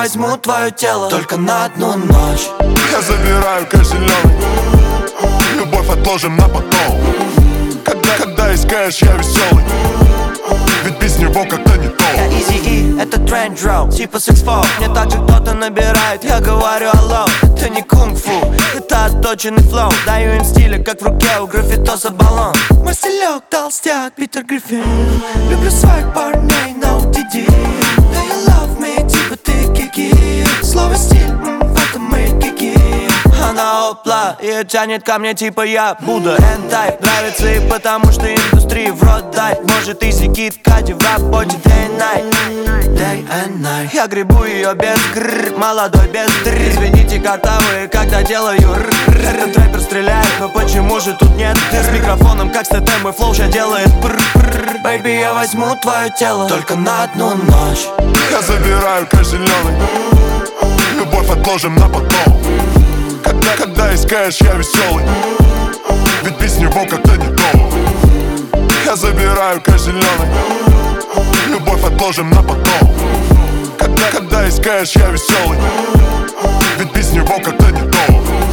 возьму твое тело только на одну ночь. Я забираю кэш зеленый, любовь отложим на потом. Когда есть кэш, я веселый, ведь без него как-то не то. Я Eazy-E, это тренд дроу, типа 6-4. Мне также кто-то набирает, я говорю алло. Это не кунг-фу, это отточенный флоу. Даю им стиля, как в руке у граффитоса баллон. Мой стилек толстяк, Питер Гриффин. Люблю своих парней на OTD. Do you love me, типа ты кики. Слово стиль, в этом мы кики. Она опла и тянет ко мне, типа я Будда. N-type нравится и потому что индустрии в рот дай. Может Easy Kid Cudi в работе day and night, day and night. Я гребу ее без грррр, молодой без дрррр. Извините, картавые, когда делаю рррр. Этот рэпер стреляет, но почему же тут нет дыр? С микрофоном, как с ТТ, мой флоу ща делает прррр. Baby, я возьму твое тело только на одну ночь. Я забираю кэш зеленый, любовь отложим на потом. Когда есть кэш, я веселый, ведь без него как-то не то. Я забираю кэш зеленый, любовь отложим на потом. Когда есть кэш, я веселый, ведь без него как-то не то.